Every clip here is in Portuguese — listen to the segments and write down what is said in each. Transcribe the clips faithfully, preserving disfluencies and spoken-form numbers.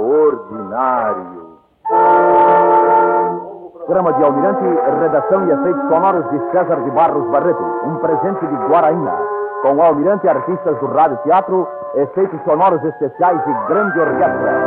Extraordinário. Programa de Almirante, redação e efeitos sonoros de César de Barros Barreto. Um presente de Guaraína. Com o Almirante, artistas do Rádio Teatro, efeitos sonoros especiais e grande orquestra.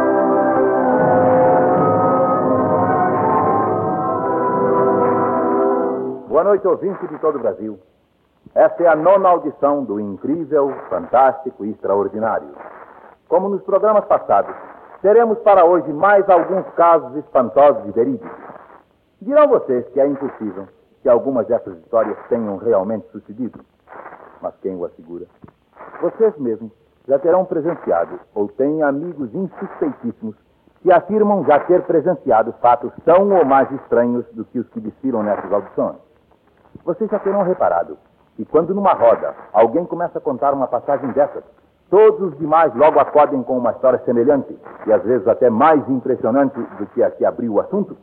Boa noite, ouvinte de todo o Brasil. Esta é a nona audição do incrível, fantástico e extraordinário. Como nos programas passados, teremos para hoje mais alguns casos espantosos e verídicos. Dirão vocês que é impossível que algumas dessas histórias tenham realmente sucedido. Mas quem o assegura? Vocês mesmos já terão presenciado ou têm amigos insuspeitíssimos que afirmam já ter presenciado fatos tão ou mais estranhos do que os que desfilam nessas audições. Vocês já terão reparado que quando numa roda alguém começa a contar uma passagem dessas, todos os demais logo acodem com uma história semelhante e às vezes até mais impressionante do que a que abriu o assunto.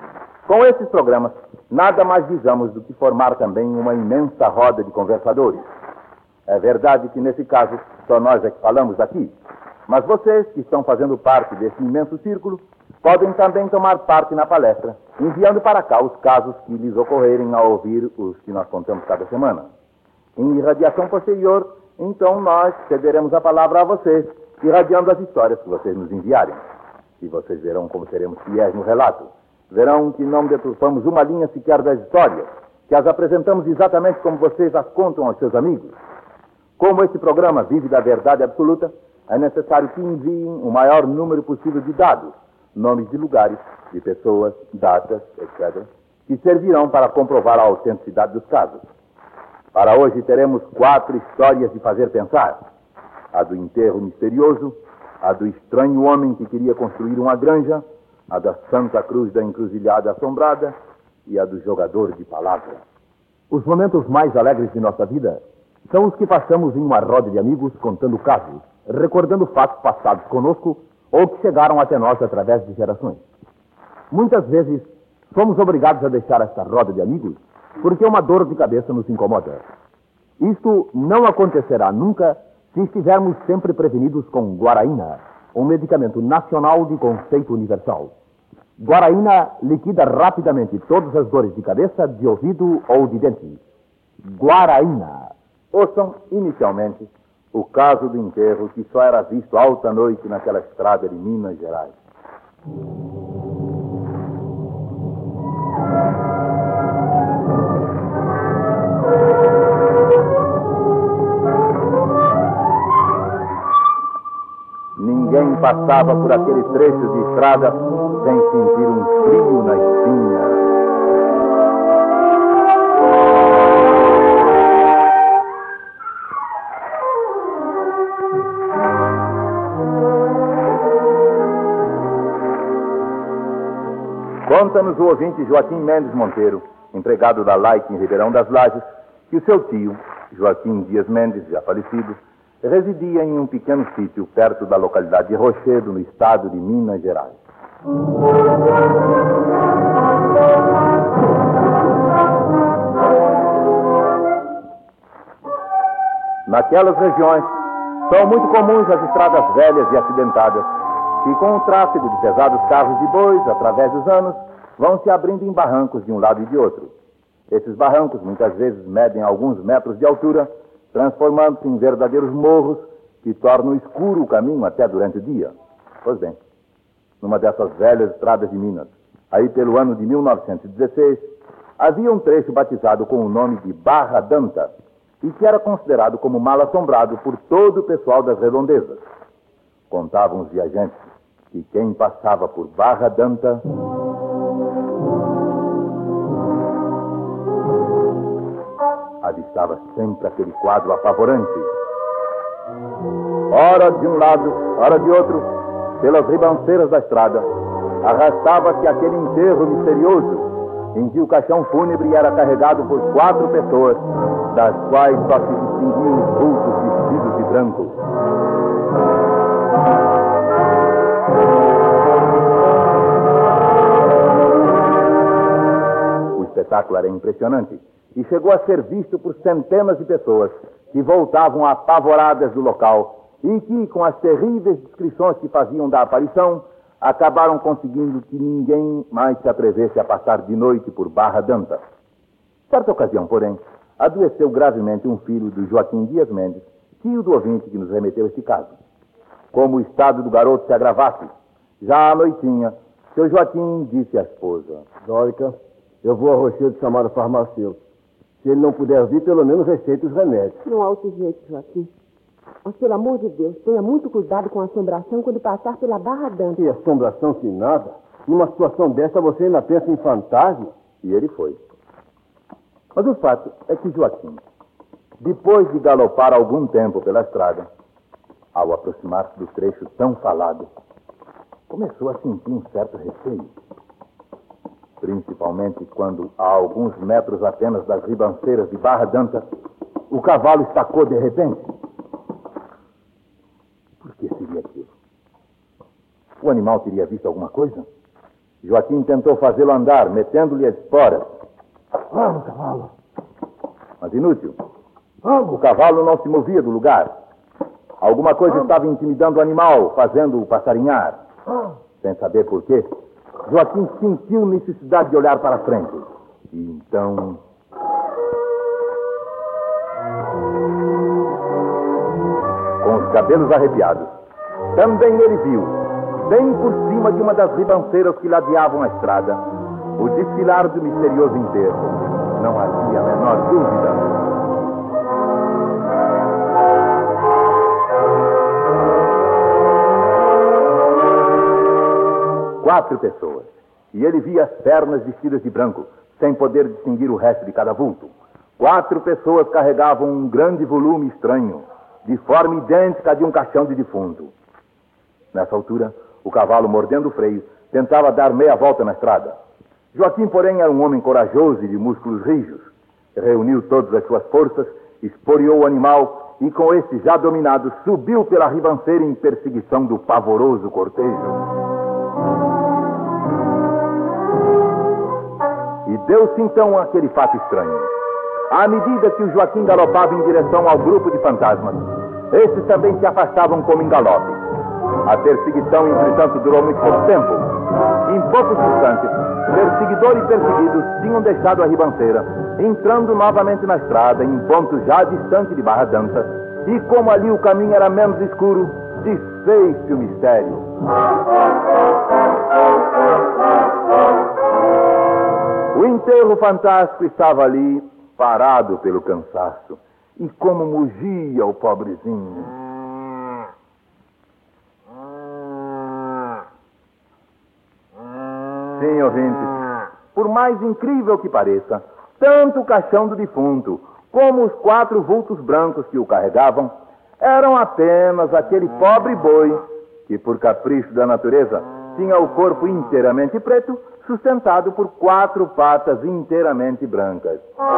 Com esses programas, nada mais visamos do que formar também uma imensa roda de conversadores. É verdade que nesse caso só nós é que falamos aqui, mas vocês que estão fazendo parte desse imenso círculo podem também tomar parte na palestra, enviando para cá os casos que lhes ocorrerem ao ouvir os que nós contamos cada semana. Em irradiação posterior, então nós cederemos a palavra a vocês, irradiando as histórias que vocês nos enviarem. E vocês verão como seremos fiéis no relato. Verão que não deturpamos uma linha sequer das histórias, que as apresentamos exatamente como vocês as contam aos seus amigos. Como este programa vive da verdade absoluta, é necessário que enviem o maior número possível de dados, nomes de lugares, de pessoas, datas, etcétera, que servirão para comprovar a autenticidade dos casos. Para hoje teremos quatro histórias de fazer pensar. A do enterro misterioso, a do estranho homem que queria construir uma granja, a da Santa Cruz da Encruzilhada Assombrada e a do jogador de palavra. Os momentos mais alegres de nossa vida são os que passamos em uma roda de amigos contando casos, recordando fatos passados conosco ou que chegaram até nós através de gerações. Muitas vezes somos obrigados a deixar esta roda de amigos porque uma dor de cabeça nos incomoda. Isto não acontecerá nunca se estivermos sempre prevenidos com Guaraína, um medicamento nacional de conceito universal. Guaraína liquida rapidamente todas as dores de cabeça, de ouvido ou de dente. Guaraína. Ouçam, inicialmente, o caso do enterro que só era visto alta noite naquela estrada de Minas Gerais. Ninguém passava por aquele trecho de estrada sem sentir um frio na espinha. Conta-nos o ouvinte Joaquim Mendes Monteiro, empregado da Like em Ribeirão das Lajes, que o seu tio, Joaquim Dias Mendes, já falecido, residia em um pequeno sítio perto da localidade de Rochedo, no estado de Minas Gerais. Naquelas regiões, são muito comuns as estradas velhas e acidentadas, que com o tráfego de pesados carros e bois, através dos anos, vão se abrindo em barrancos de um lado e de outro. Esses barrancos muitas vezes medem alguns metros de altura, transformando-se em verdadeiros morros que tornam escuro o caminho até durante o dia. Pois bem, numa dessas velhas estradas de Minas, aí pelo ano de mil novecentos e dezesseis, havia um trecho batizado com o nome de Barra Danta e que era considerado como mal assombrado por todo o pessoal das redondezas. Contavam os viajantes que quem passava por Barra Danta avistava sempre aquele quadro apavorante. Ora de um lado, ora de outro, pelas ribanceiras da estrada, arrastava-se aquele enterro misterioso, em que o caixão fúnebre era carregado por quatro pessoas, das quais só se distinguiam os vultos vestidos de branco. O espetáculo era impressionante e chegou a ser visto por centenas de pessoas que voltavam apavoradas do local e que, com as terríveis descrições que faziam da aparição, acabaram conseguindo que ninguém mais se atrevesse a passar de noite por Barra d'Anta. Certa ocasião, porém, adoeceu gravemente um filho do Joaquim Dias Mendes, tio do ouvinte que nos remeteu este caso. Como o estado do garoto se agravasse, já à noitinha, seu Joaquim disse à esposa: Dórica, eu vou a Rochedo chamar o farmacêutico. Se ele não puder vir, pelo menos receita os remédios. Não há outro jeito, Joaquim. Mas, pelo amor de Deus, tenha muito cuidado com a assombração quando passar pela Barra d'Anta. Que assombração que nada. Numa situação dessa, você ainda pensa em fantasma? E ele foi. Mas o fato é que Joaquim, depois de galopar algum tempo pela estrada, ao aproximar-se do trecho tão falado, começou a sentir um certo receio. Principalmente quando, a alguns metros apenas das ribanceiras de Barra d'Anta, o cavalo estacou de repente. Por que seria aquilo? O animal teria visto alguma coisa? Joaquim tentou fazê-lo andar, metendo-lhe as esporas. Vamos, cavalo. Mas inútil. Vamos. O cavalo não se movia do lugar. Alguma coisa Vamos. estava intimidando o animal, fazendo-o passarinhar. Vamos. Sem saber por quê, Joaquim sentiu necessidade de olhar para frente. E então... com os cabelos arrepiados, também ele viu, bem por cima de uma das ribanceiras que ladeavam a estrada, o desfilar do misterioso enterro. Não havia a menor dúvida. Quatro pessoas. E ele via as pernas vestidas de branco, sem poder distinguir o resto de cada vulto. Quatro pessoas carregavam um grande volume estranho, de forma idêntica à de um caixão de defunto. Nessa altura, o cavalo, mordendo o freio, tentava dar meia volta na estrada. Joaquim, porém, era um homem corajoso e de músculos rijos. Reuniu todas as suas forças, esporeou o animal e, com este já dominado, subiu pela ribanceira em perseguição do pavoroso cortejo. E deu-se então aquele fato estranho. À medida que o Joaquim galopava em direção ao grupo de fantasmas, estes também se afastavam como em galope. A perseguição, entretanto, durou muito pouco tempo. Em poucos instantes, perseguidor e perseguidos tinham deixado a ribanceira, entrando novamente na estrada, em ponto já distante de Barra d'Anta, e como ali o caminho era menos escuro, desfez-se o mistério. O enterro fantástico estava ali, parado pelo cansaço. E como mugia o pobrezinho. Sim, ouvintes, por mais incrível que pareça, tanto o caixão do defunto como os quatro vultos brancos que o carregavam eram apenas aquele pobre boi que, por capricho da natureza, tinha o corpo inteiramente preto, sustentado por quatro patas inteiramente brancas.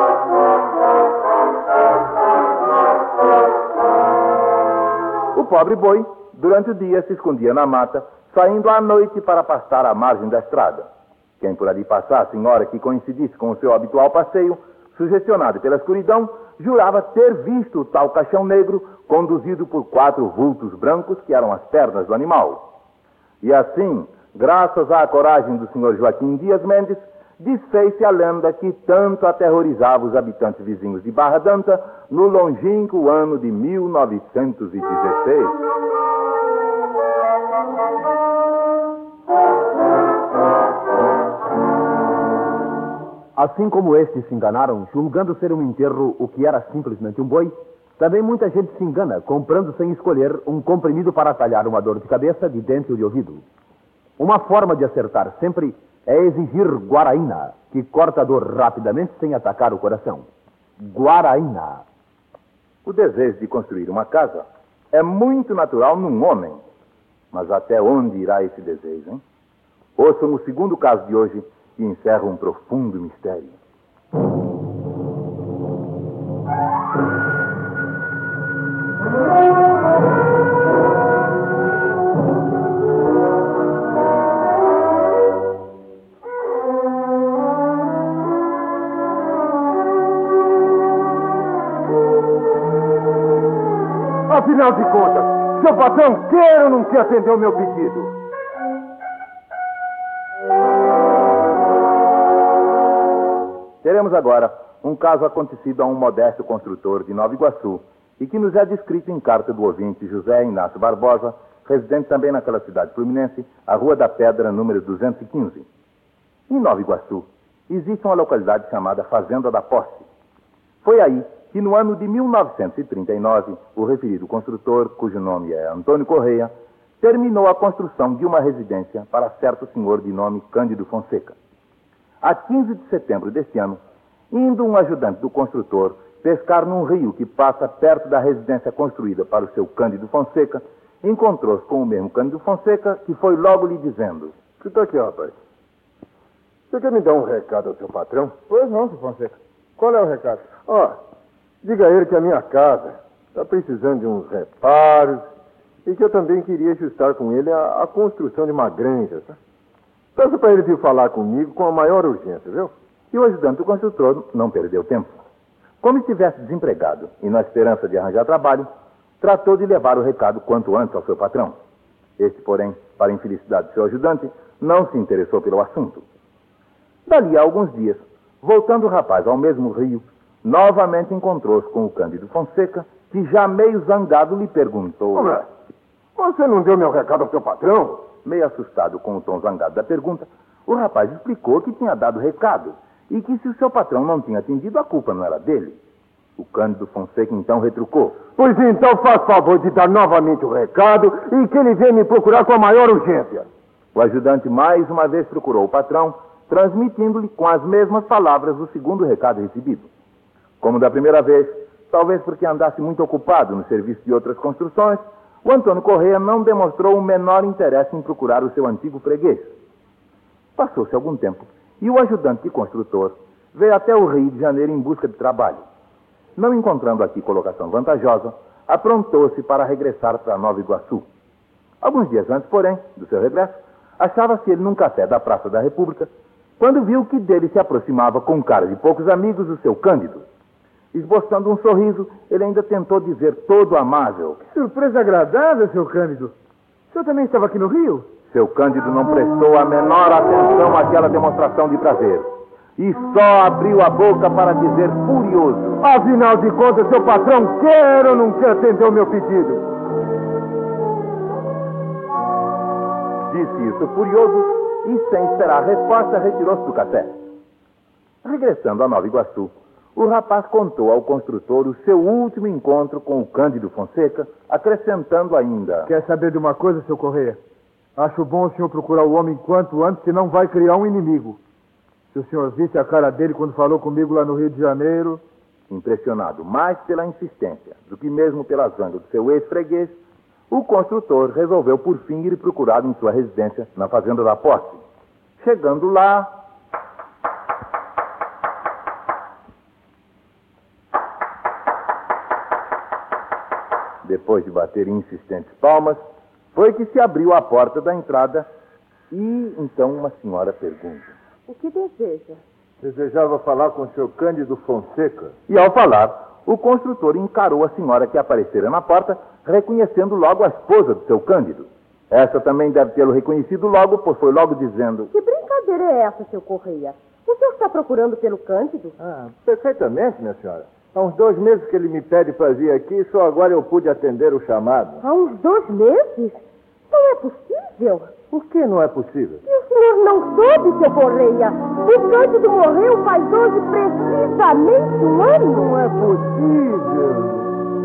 O pobre boi, durante o dia, se escondia na mata, saindo à noite para pastar à margem da estrada. Quem por ali passasse em hora que coincidisse com o seu habitual passeio, sugestionado pela escuridão, jurava ter visto o tal caixão negro conduzido por quatro vultos brancos que eram as pernas do animal. E assim, graças à coragem do senhor Joaquim Dias Mendes, desfez-se a lenda que tanto aterrorizava os habitantes vizinhos de Barra d'Anta no longínquo ano de mil novecentos e dezesseis. Assim como estes se enganaram, julgando ser um enterro o que era simplesmente um boi, também muita gente se engana, comprando sem escolher um comprimido para atalhar uma dor de cabeça, de dente ou de ouvido. Uma forma de acertar sempre é exigir guaraína, que corta a dor rapidamente sem atacar o coração. Guaraína. O desejo de construir uma casa é muito natural num homem. Mas até onde irá esse desejo, hein? Ouçam o segundo caso de hoje, que encerra um profundo mistério. Afinal de contas, seu patrão quer ou não quer atender o meu pedido? Conheceremos agora um caso acontecido a um modesto construtor de Nova Iguaçu e que nos é descrito em carta do ouvinte José Inácio Barbosa, residente também naquela cidade fluminense, a Rua da Pedra, número duzentos e quinze. Em Nova Iguaçu, existe uma localidade chamada Fazenda da Posse. Foi aí que, no ano de mil novecentos e trinta e nove, o referido construtor, cujo nome é Antônio Correia, terminou a construção de uma residência para certo senhor de nome Cândido Fonseca. A quinze de setembro deste ano, indo um ajudante do construtor pescar num rio que passa perto da residência construída para o seu Cândido Fonseca, encontrou-se com o mesmo Cândido Fonseca, que foi logo lhe dizendo: Que tá aqui, rapaz? Você quer me dar um recado ao seu patrão? Pois não, seu Fonseca. Qual é o recado? Ó, diga a ele que a minha casa está precisando de uns reparos e que eu também queria ajustar com ele a, a construção de uma granja, tá? Peça para ele vir falar comigo com a maior urgência, viu? E o ajudante do construtor não perdeu tempo. Como estivesse desempregado e na esperança de arranjar trabalho, tratou de levar o recado quanto antes ao seu patrão. Este, porém, para a infelicidade do seu ajudante, não se interessou pelo assunto. Dali a alguns dias, voltando o rapaz ao mesmo rio, novamente encontrou-se com o Cândido Fonseca, que já meio zangado lhe perguntou... Ué, você não deu meu recado ao seu patrão? Meio assustado com o tom zangado da pergunta, o rapaz explicou que tinha dado recado e que se o seu patrão não tinha atendido, a culpa não era dele. O Cândido Fonseca então retrucou: Pois então faz favor de dar novamente o recado e que ele venha me procurar com a maior urgência. O ajudante mais uma vez procurou o patrão, transmitindo-lhe com as mesmas palavras o segundo recado recebido. Como da primeira vez, talvez porque andasse muito ocupado no serviço de outras construções, o Antônio Correia não demonstrou o menor interesse em procurar o seu antigo freguês. Passou-se algum tempo e o ajudante de construtor veio até o Rio de Janeiro em busca de trabalho. Não encontrando aqui colocação vantajosa, aprontou-se para regressar para Nova Iguaçu. Alguns dias antes, porém, do seu regresso, achava-se ele num café da Praça da República, quando viu que dele se aproximava com cara de poucos amigos o seu Cândido. Esboçando um sorriso, ele ainda tentou dizer todo amável: Que surpresa agradável, seu Cândido. O senhor também estava aqui no Rio? Seu Cândido não prestou a menor atenção àquela demonstração de prazer e só abriu a boca para dizer furioso: Afinal de contas, seu patrão quer ou não quer atender o meu pedido? Disse isso furioso e, sem esperar a resposta, retirou-se do café. Regressando a Nova Iguaçu, o rapaz contou ao construtor o seu último encontro com o Cândido Fonseca, acrescentando ainda: Quer saber de uma coisa, seu Correia? Acho bom o senhor procurar o homem quanto antes, senão vai criar um inimigo. Se o senhor visse a cara dele quando falou comigo lá no Rio de Janeiro... Impressionado mais pela insistência do que mesmo pela zanga do seu ex-freguês, o construtor resolveu por fim ir procurado em sua residência na Fazenda da Posse. Chegando lá... Depois de bater insistentes palmas, foi que se abriu a porta da entrada e então uma senhora pergunta: O que deseja? Desejava falar com o senhor Cândido Fonseca. E ao falar, o construtor encarou a senhora que aparecera na porta, reconhecendo logo a esposa do seu Cândido. Essa também deve tê-lo reconhecido logo, pois foi logo dizendo: Que brincadeira é essa, seu Correia? O senhor está procurando pelo Cândido? Ah, perfeitamente, minha senhora. Há uns dois meses que ele me pede para vir aqui e só agora eu pude atender o chamado. Há uns dois meses? Não é possível. Por que não é possível? E o senhor não soube, seu Correia? O Cândido morreu faz hoje precisamente um ano. Não é possível.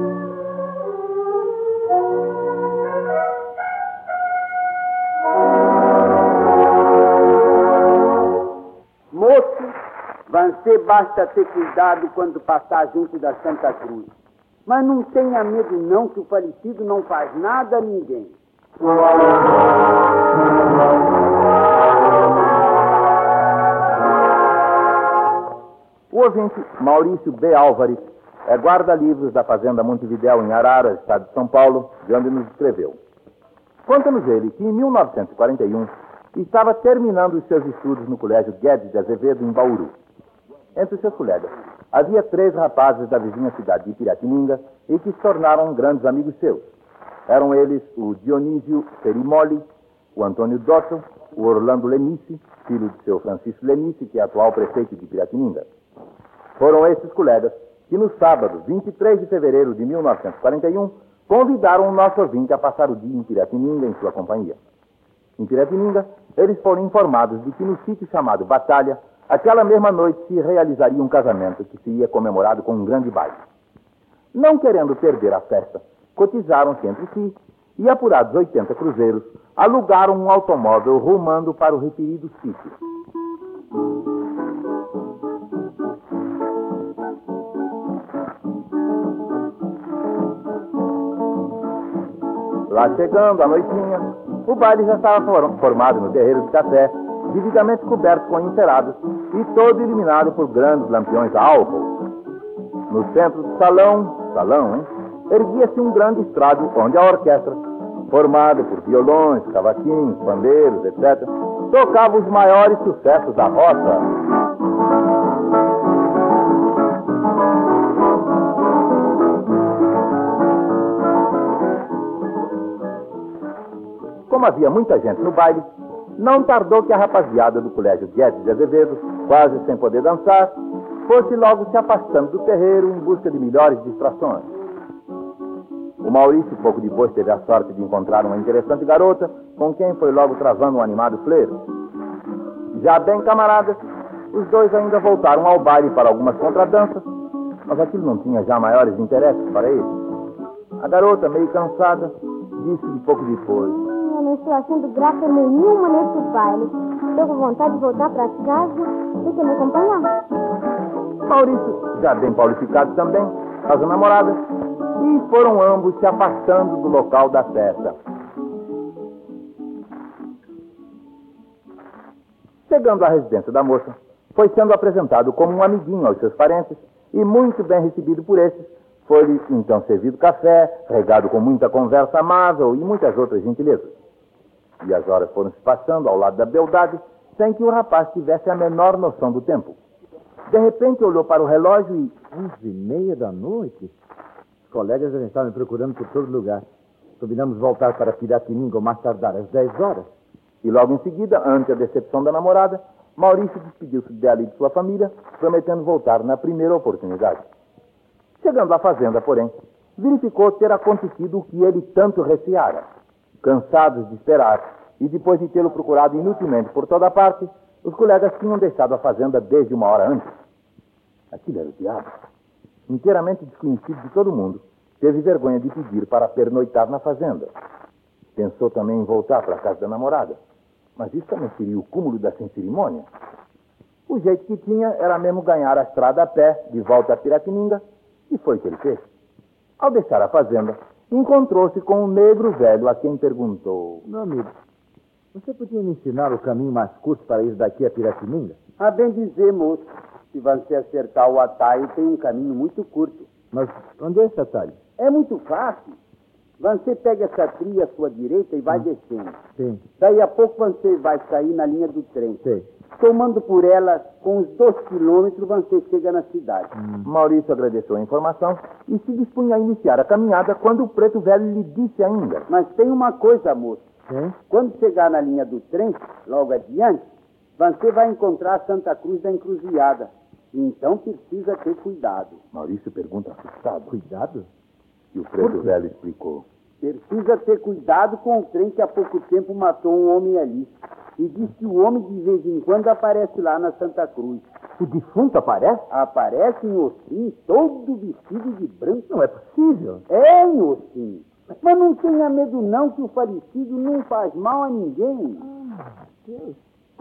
Moço, você basta ter cuidado quando passar junto da Santa Cruz. Mas não tenha medo não, que o falecido não faz nada a ninguém. O ouvinte Maurício B. Álvares é guarda-livros da Fazenda Montevidéu, em Araras, estado de São Paulo, de onde nos escreveu. Conta-nos ele que, em mil novecentos e quarenta e um, estava terminando os seus estudos no Colégio Guedes de Azevedo, em Bauru. Entre os seus colegas, havia três rapazes da vizinha cidade de Piratininga e que se tornaram grandes amigos seus. Eram eles o Dionísio Perimoli, o Antônio Dotto, o Orlando Lenice, filho de seu Francisco Lenice, que é atual prefeito de Piratininga. Foram esses colegas que no sábado, vinte e três de fevereiro de mil novecentos e quarenta e um, convidaram o nosso ouvinte a passar o dia em Piratininga em sua companhia. Em Piratininga, eles foram informados de que no sítio chamado Batalha, aquela mesma noite se realizaria um casamento que seria comemorado com um grande baile. Não querendo perder a festa, cotizaram-se entre si e, apurados oitenta cruzeiros, alugaram um automóvel rumando para o referido sítio. Lá chegando, à noitinha, o baile já estava formado no terreiro de café, devidamente coberto com encerados e todo iluminado por grandes lampiões a álcool. No centro do salão, salão, hein, erguia-se um grande estrado onde a orquestra, formada por violões, cavaquinhos, pandeiros, etcétera, tocava os maiores sucessos da roça. Como havia muita gente no baile, não tardou que a rapaziada do Colégio Guedes de Azevedo, quase sem poder dançar, fosse logo se afastando do terreiro em busca de melhores distrações. O Maurício, pouco depois, teve a sorte de encontrar uma interessante garota, com quem foi logo travando um animado fleiro. Já bem camaradas, os dois ainda voltaram ao baile para algumas contradanças, mas aquilo não tinha já maiores interesses para eles. A garota, meio cansada, disse-lhe pouco depois: Eu não estou achando graça nenhuma nesse baile. Estou com vontade de voltar para casa. Deixa me acompanhar. Maurício, já bem qualificado também, faz a namorada, e foram ambos se afastando do local da festa. Chegando à residência da moça, foi sendo apresentado como um amiguinho aos seus parentes e muito bem recebido por esses. Foi-lhe então servido café, regado com muita conversa amável e muitas outras gentilezas. E as horas foram se passando ao lado da beldade, sem que o rapaz tivesse a menor noção do tempo. De repente olhou para o relógio e... Onze e meia da noite? Os colegas devem estar me procurando por todo lugar. Combinamos voltar para Piratininga ou mais tardar às dez horas. E logo em seguida, ante a decepção da namorada, Maurício despediu-se dela e de sua família, prometendo voltar na primeira oportunidade. Chegando à fazenda, porém, verificou ter acontecido o que ele tanto receara. Cansados de esperar e depois de tê-lo procurado inutilmente por toda parte, os colegas tinham deixado a fazenda desde uma hora antes. Aquilo era o diabo. Inteiramente desconhecido de todo mundo, teve vergonha de pedir para pernoitar na fazenda. Pensou também em voltar para a casa da namorada, mas isso também seria o cúmulo da sem cerimônia. O jeito que tinha era mesmo ganhar a estrada a pé, de volta a Piratininga, e foi o que ele fez. Ao deixar a fazenda, encontrou-se com um negro velho a quem perguntou: Meu amigo, você podia me ensinar o caminho mais curto para ir daqui a Piratininga? A bem dizer, moço, se você acertar o atalho, tem um caminho muito curto. Mas onde é esse atalho? É muito fácil. Você pega essa trilha à sua direita e vai hum. descendo. Sim. Daí a pouco você vai sair na linha do trem. Sim. Tomando por ela, com uns dois quilômetros, você chega na cidade. Hum. Maurício agradeceu a informação e se dispunha a iniciar a caminhada quando o preto velho lhe disse ainda: Mas tem uma coisa, moço. Sim? Quando chegar na linha do trem, logo adiante, você vai encontrar a Santa Cruz da Encruzilhada. Então precisa ter cuidado. Maurício pergunta assustado: Cuidado? E o preto velho explicou: Precisa ter cuidado com o trem que há pouco tempo matou um homem ali. E diz que o homem de vez em quando aparece lá na Santa Cruz. O defunto aparece? Aparece em ossinho, todo vestido de branco. Não é possível. É em ossinho. Mas não tenha medo não, que o falecido não faz mal a ninguém. Ah, Deus.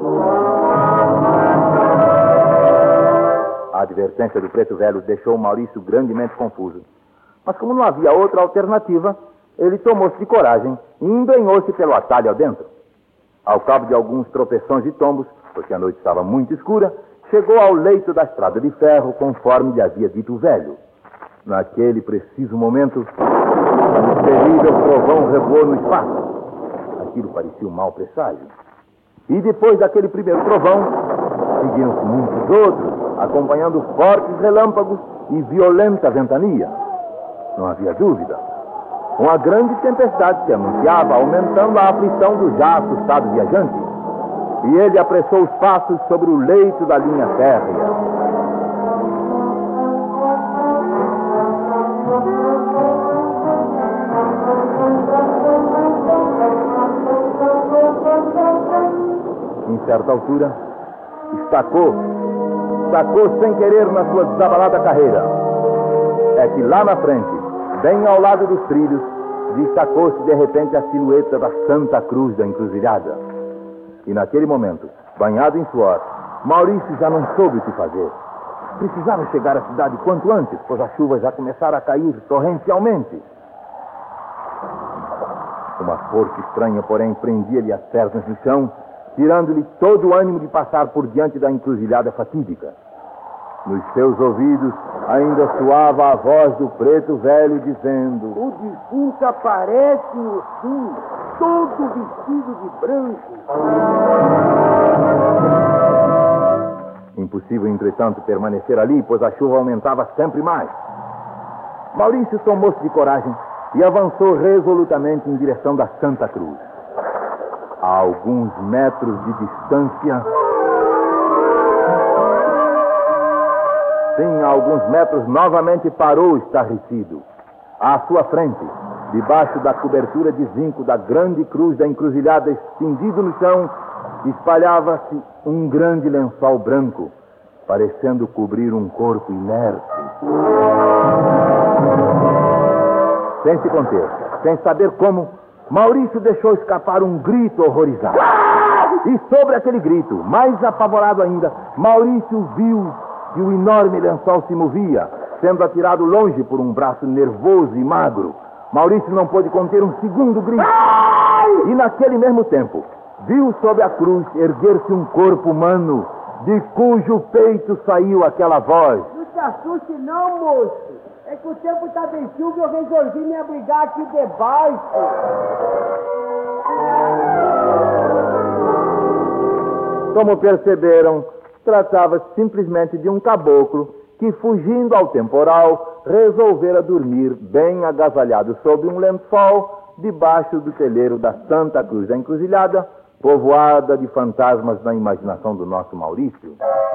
A advertência do preto velho deixou o Maurício grandemente confuso. Mas como não havia outra alternativa, ele tomou-se de coragem e embrenhou-se pelo atalho adentro. Ao cabo de alguns tropeções e tombos, porque a noite estava muito escura, chegou ao leito da estrada de ferro, conforme lhe havia dito o velho. Naquele preciso momento, um terrível trovão revoou no espaço. Aquilo parecia um mau presságio. E depois daquele primeiro trovão, seguiram-se muitos outros, acompanhando fortes relâmpagos e violenta ventania. Não havia dúvida. Uma grande tempestade se anunciava, aumentando a aflição do já assustado viajante. E ele apressou os passos sobre o leito da linha férrea. Em certa altura, estacou, estacou sem querer na sua desabalada carreira. É que lá na frente, bem ao lado dos trilhos, destacou-se de repente a silhueta da Santa Cruz da Encruzilhada. E naquele momento, banhado em suor, Maurício já não soube o que fazer. Precisava chegar à cidade quanto antes, pois a chuva já começara a cair torrencialmente. Uma força estranha, porém, prendia-lhe as pernas no chão, tirando-lhe todo o ânimo de passar por diante da encruzilhada fatídica. Nos seus ouvidos ainda soava a voz do preto velho dizendo: o defunto aparece no fim, todo vestido de branco. Impossível, entretanto, permanecer ali, pois a chuva aumentava sempre mais. Maurício tomou-se de coragem e avançou resolutamente em direção da Santa Cruz. A alguns metros de distância... Sim, a alguns metros novamente parou estarrecido. À sua frente, debaixo da cobertura de zinco da grande cruz da encruzilhada estendido no chão, espalhava-se um grande lençol branco, parecendo cobrir um corpo inerte. Sem se conter, sem saber como, Maurício deixou escapar um grito horrorizado. E sobre aquele grito, mais apavorado ainda, Maurício viu que o enorme lençol se movia, sendo atirado longe por um braço nervoso e magro. Maurício não pôde conter um segundo grito. E naquele mesmo tempo, viu sob a cruz erguer-se um corpo humano, de cujo peito saiu aquela voz. Não te assuste não, moço. É que o tempo está bem chuva e eu resolvi me abrigar aqui debaixo. Como perceberam, tratava-se simplesmente de um caboclo que, fugindo ao temporal, resolvera dormir bem agasalhado sob um lençol debaixo do telheiro da Santa Cruz da Encruzilhada, povoada de fantasmas na imaginação do nosso Maurício.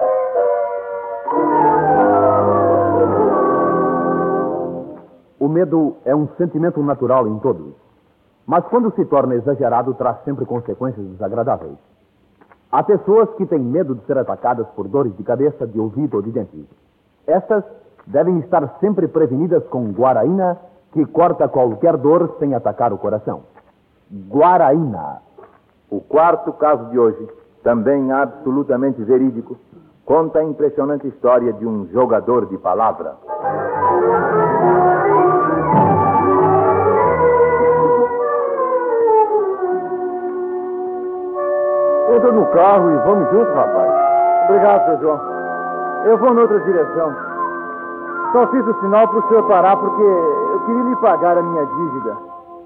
O medo é um sentimento natural em todos, mas quando se torna exagerado, traz sempre consequências desagradáveis. Há pessoas que têm medo de ser atacadas por dores de cabeça, de ouvido ou de dentes. Estas devem estar sempre prevenidas com guaraína, que corta qualquer dor sem atacar o coração. Guaraína. O quarto caso de hoje, também absolutamente verídico, conta a impressionante história de um jogador de palavra. Entra no carro e vamos juntos, rapaz. Obrigado, seu João. Eu vou noutra direção. Só fiz o sinal para o senhor parar porque eu queria lhe pagar a minha dívida.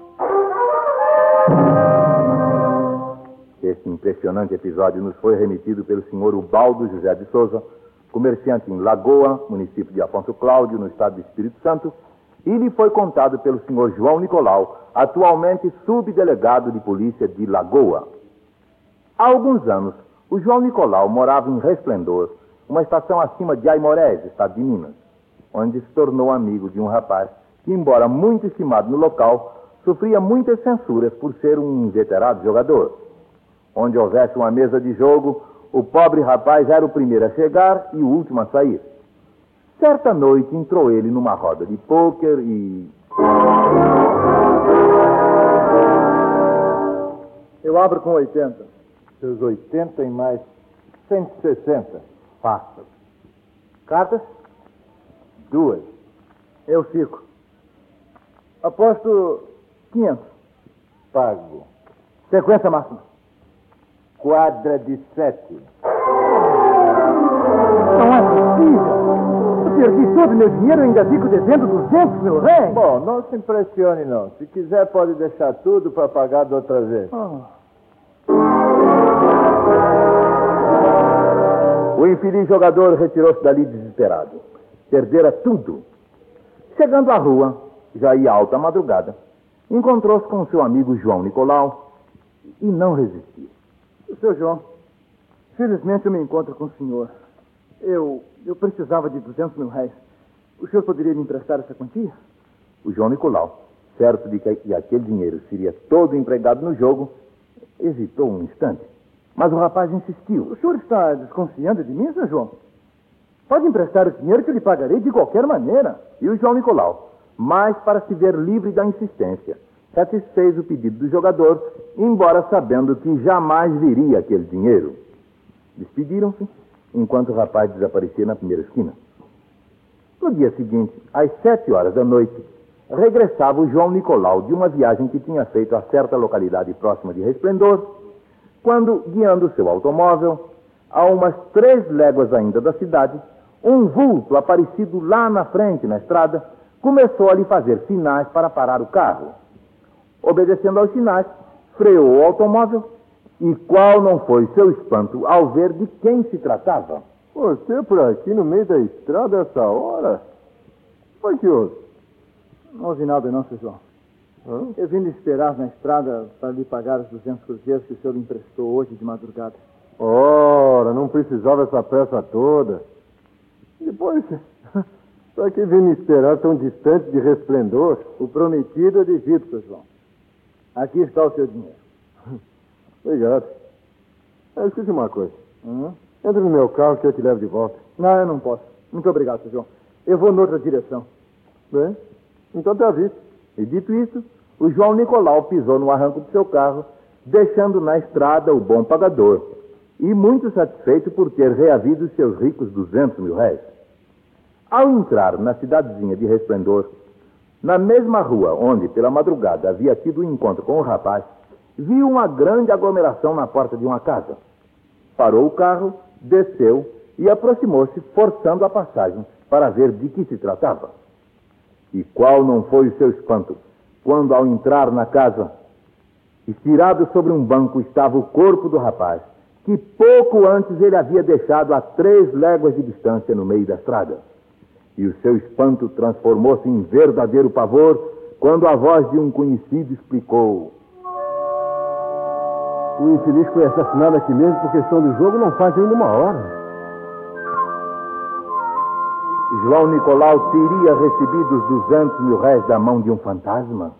Este impressionante episódio nos foi remetido pelo senhor Ubaldo José de Souza, comerciante em Lagoa, município de Afonso Cláudio, no estado do Espírito Santo, e lhe foi contado pelo senhor João Nicolau, atualmente subdelegado de polícia de Lagoa. Há alguns anos, o João Nicolau morava em Resplendor, uma estação acima de Aimorés, estado de Minas, onde se tornou amigo de um rapaz que, embora muito estimado no local, sofria muitas censuras por ser um inveterado jogador. Onde houvesse uma mesa de jogo, o pobre rapaz era o primeiro a chegar e o último a sair. Certa noite entrou ele numa roda de pôquer e... Eu abro com oitenta. Seus oitenta e mais cento e sessenta. Passa. Cartas? Duas. Eu fico. Aposto quinhentos. Pago. Sequência máxima. Quadra de sete. Não é possível. Eu perdi todo o meu dinheiro e ainda fico devendo duzentos mil réis. Bom, não se impressione, não. Se quiser, pode deixar tudo para pagar da outra vez. Oh. O infeliz jogador retirou-se dali desesperado. Perdera tudo. Chegando à rua, já ia alta madrugada, encontrou-se com seu amigo João Nicolau e não resistiu. Seu João, felizmente eu me encontro com o senhor. Eu, eu precisava de duzentos mil réis. O senhor poderia me emprestar essa quantia? O João Nicolau, certo de que aquele dinheiro seria todo empregado no jogo, hesitou um instante. Mas o rapaz insistiu. O senhor está desconfiando de mim, seu João? Pode emprestar o dinheiro que eu lhe pagarei de qualquer maneira. E o João Nicolau, mas para se ver livre da insistência, satisfez o pedido do jogador, embora sabendo que jamais viria aquele dinheiro. Despediram-se, enquanto o rapaz desaparecia na primeira esquina. No dia seguinte, às sete horas da noite, regressava o João Nicolau de uma viagem que tinha feito a certa localidade próxima de Resplendor, quando, guiando seu automóvel, a umas três léguas ainda da cidade, um vulto aparecido lá na frente, na estrada, começou a lhe fazer sinais para parar o carro. Obedecendo aos sinais, freou o automóvel, e qual não foi seu espanto ao ver de quem se tratava? Você por aqui no meio da estrada essa hora? Foi que houve? Não houve nada não, seu João. Hã? Eu vim lhe esperar na estrada para lhe pagar os duzentos cruzeiros que o senhor me emprestou hoje de madrugada. Ora, não precisava essa pressa toda. Depois, para que vem me esperar tão distante de Resplendor? O prometido é devido, seu João. Aqui está o seu dinheiro. Obrigado. Ah, escute uma coisa. Hum? Entra no meu carro que eu te levo de volta. Não, eu não posso. Muito obrigado, seu João. Eu vou noutra direção. Bem, então tá visto. E dito isso, o João Nicolau pisou no arranco do seu carro, deixando na estrada o bom pagador, e muito satisfeito por ter reavido seus ricos duzentos mil réis. Ao entrar na cidadezinha de Resplendor, na mesma rua onde, pela madrugada, havia tido o um encontro com o rapaz, viu uma grande aglomeração na porta de uma casa. Parou o carro, desceu e aproximou-se, forçando a passagem para ver de que se tratava. E qual não foi o seu espanto, quando, ao entrar na casa, estirado sobre um banco estava o corpo do rapaz, que pouco antes ele havia deixado a três léguas de distância no meio da estrada. E o seu espanto transformou-se em verdadeiro pavor, quando a voz de um conhecido explicou: o infeliz foi assassinado aqui mesmo por questão do jogo não faz ainda uma hora. João Nicolau teria recebido os duzentos mil réis da mão de um fantasma?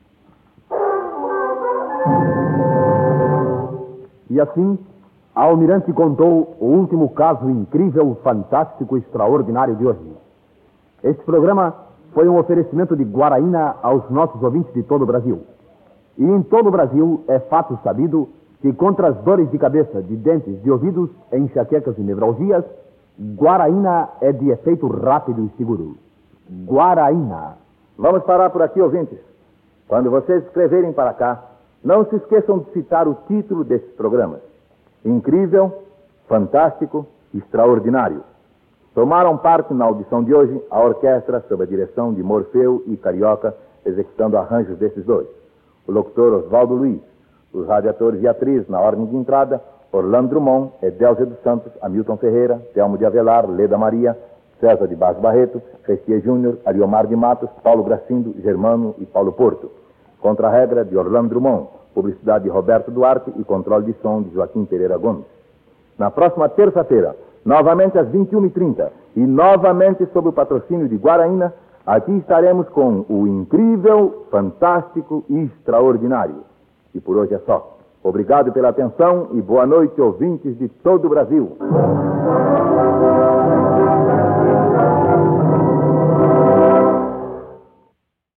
E assim, a Almirante contou o último caso incrível, fantástico e extraordinário de hoje. Este programa foi um oferecimento de Guaraína aos nossos ouvintes de todo o Brasil. E em todo o Brasil é fato sabido que contra as dores de cabeça, de dentes, de ouvidos, enxaquecas e nevralgias, Guaraína é de efeito rápido e seguro. Guaraína. Vamos parar por aqui, ouvintes. Quando vocês escreverem para cá, não se esqueçam de citar o título desses programas: Incrível, Fantástico, Extraordinário. Tomaram parte na audição de hoje a orquestra sob a direção de Morfeu e Carioca, executando arranjos desses dois. O locutor Oswaldo Luiz. Os radiatores e atrizes na ordem de entrada: Orlando Drummond, Edélzia dos Santos, Hamilton Ferreira, Telmo de Avelar, Leda Maria, César de Barros Barreto, Restia Júnior, Ariomar de Matos, Paulo Gracindo, Germano e Paulo Porto. Contra-regra de Orlando Drummond, publicidade de Roberto Duarte e controle de som de Joaquim Pereira Gomes. Na próxima terça-feira, novamente às vinte e uma e trinta, e novamente sob o patrocínio de Guaraína, aqui estaremos com o incrível, fantástico e extraordinário. E por hoje é só. Obrigado pela atenção e boa noite, ouvintes de todo o Brasil.